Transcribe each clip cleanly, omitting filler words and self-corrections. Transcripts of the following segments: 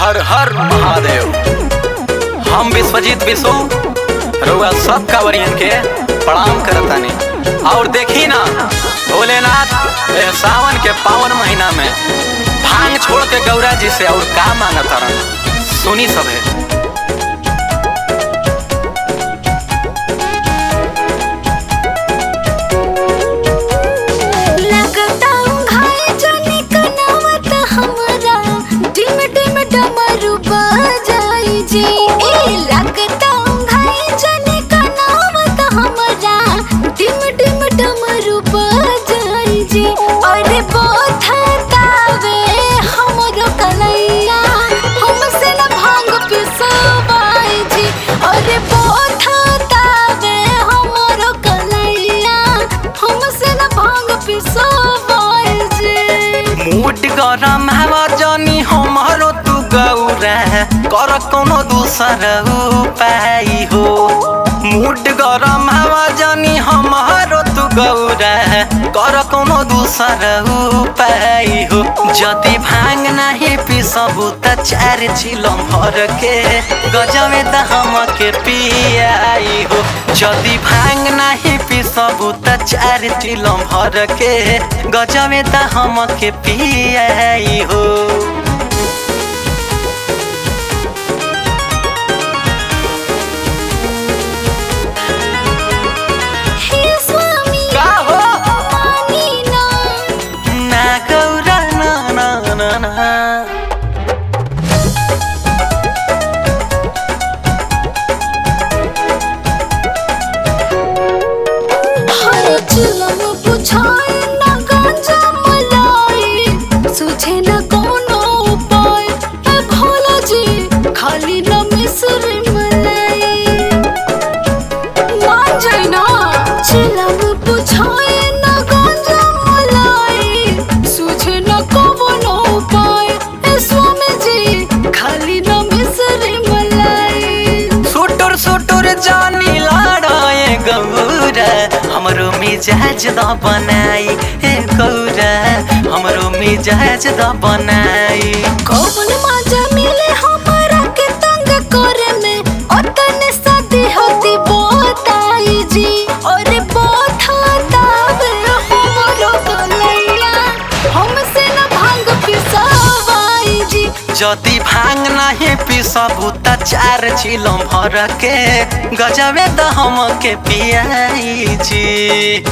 हर हर महादेव। हम विश्वजीत विशु रउआ सब कांवरियन के प्रणाम करतानी। और देखी ना भोलेनाथ सावन के पावन महीना में भांग छोड़ के गौरा जी से और का मांगता रहा, सुनी सभे। मूड गरम हवा जानी हमारो तू गौरा कर कोनो दूसर उपाय हो। मूड गरम हवा जानी हमारो तू गौरा कर कोनो दूसर उपाय हो। जदि भांग नहीं पीसबू त 4 चिलम भर के गजबे त हमके पियाई हो। जदि भांग नहीं पीसबू त 4 चिलम भर के गजबे त हमके पियाई हो। हमरो मिजाज द बनाई हे गौरा, हमरो मिजाज द बनाई। कौन मजा मिले हमरा के तंग करे में, ओतने सदी होती बताई जी। और बतावे हमरो गलैया हमसे न भांग पिसवाई जी। जदि भांग नहीं पीसबू त 4 चिलम भर के गजबे त हमके पियाई जी।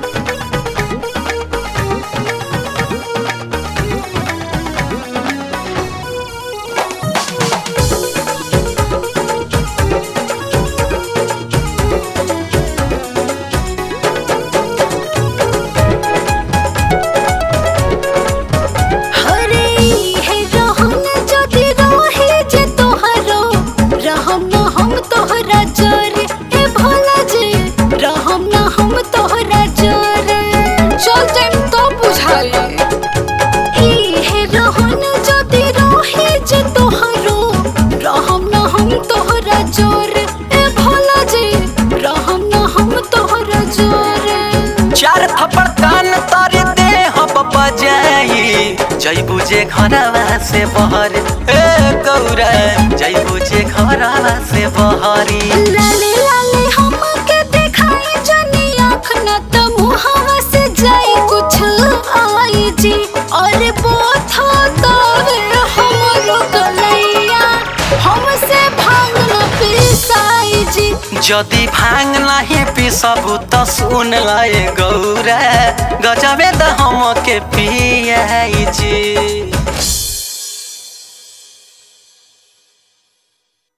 जैबू जे घरवा से बहर ए गौरा, जैबू जे घरवा से बहरी। लाले लाले हमके देखाई जनी आँख न त मुहावा से जाई कुछ आई जी। और बोथा तवे हमरो गलैया हमसे भांग न पिसाई जी। जदि भांग नहीं पीसबू त सुन लाए गौरा, गजबे त हमके पियाई जी।